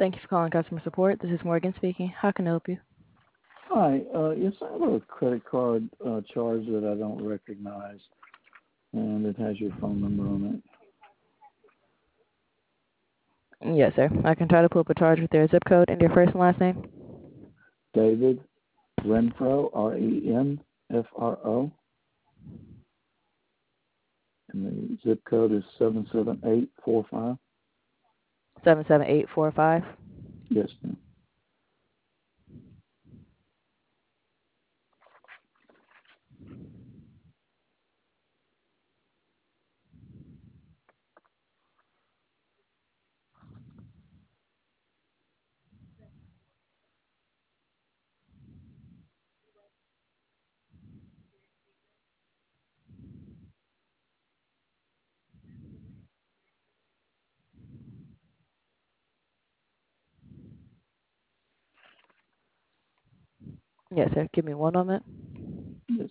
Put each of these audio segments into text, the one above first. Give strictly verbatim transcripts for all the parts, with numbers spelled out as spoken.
Thank you for calling customer support. This is Morgan speaking. How can I help you? Hi. Uh, yes, I have a credit card uh, charge that I don't recognize, and it has your phone number on Yes, sir. I can try to pull up a charge with your zip code and your first and last name. it. David Renfro, R E N F R O, and the zip code is seven seven eight four five. seven seven eight four five. Yes, ma'am. Yes, sir. Give me one moment. Yes,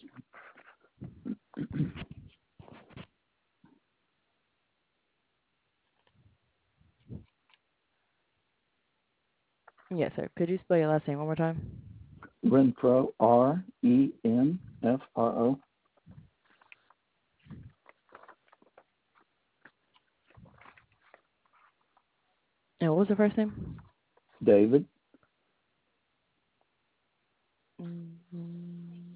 Yes, sir. Could you spell your last name one more time? Renfro, R E N F R O. And what was the first name? David. Mm-hmm.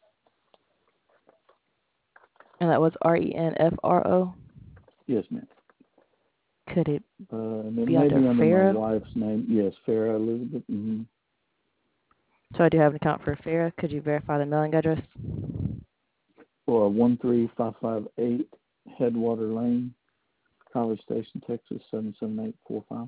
And that was R E N F R O. Yes, ma'am. Could it Uh, and it be may under be under my Farah? wife's name. Yes, Farah Elizabeth. Mm-hmm. So I do have an account for Farah. Could you verify the mailing address? For one three five five eight Headwater Lane, College Station, Texas, seven seven eight four five.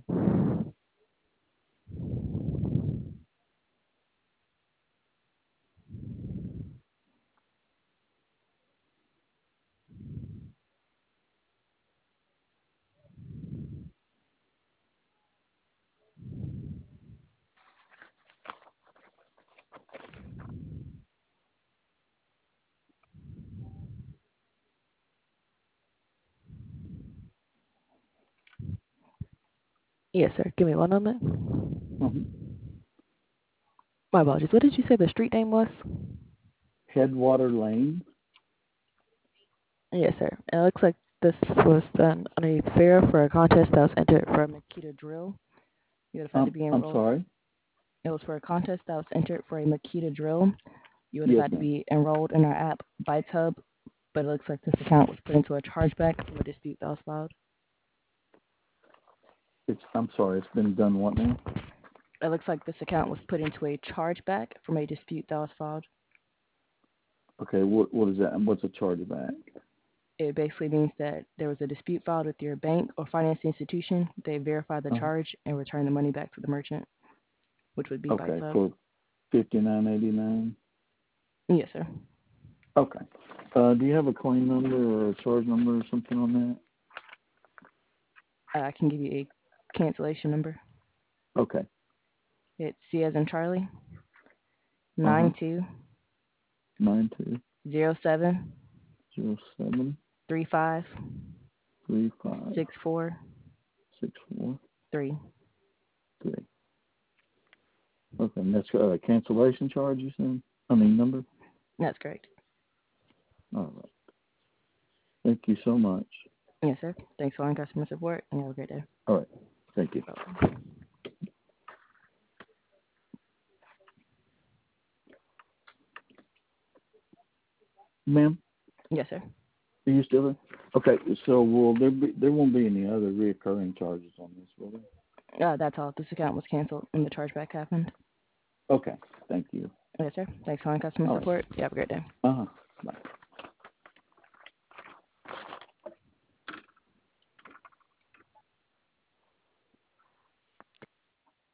Yes, sir. Give me one moment. Mm-hmm. My apologies. What did you say the street name was? Headwater Lane. Yes, sir. And it looks like this was done underneath Farah for a contest that was entered for a Makita drill. You would have had to Um, be I'm enrolled. sorry. It was for a contest that was entered for a Makita drill. You would have Yes, had to ma'am. be enrolled in our app, ByteHub, but it looks like this account was put into a chargeback from a dispute that was filed. It's. I'm sorry. It's been done. What now? It looks like this account was put into a chargeback from a dispute that was filed. Okay. What What is that? What's a chargeback? It basically means that there was a dispute filed with your bank or financial institution. They verified the Uh-huh. charge and returned the money back to the merchant, which would be Okay. ByteHub. For fifty nine eighty nine. Yes, sir. Okay. Uh, do you have a claim number or a charge number or something on Uh, I can give you a cancellation number. that? Okay. It's C as in Charlie, Uh huh. nine two Nine two zero seven zero seven three five three five six four six four three. three. Okay. And that's a uh, cancellation charge. You said. I mean number. That's correct. All right. Thank you so much. Yes, sir. Thanks for calling customer support, and have a great day. All right. Thank you. Bye-bye. Ma'am, Yes, sir. are you still there? Okay. So will there be? There won't be any other reoccurring charges on this, will there? Uh, that's all. This account was canceled and the chargeback happened. Okay. Thank you. Yes, sir. Thanks for calling customer All right. support. You have a great day. Uh huh. Bye.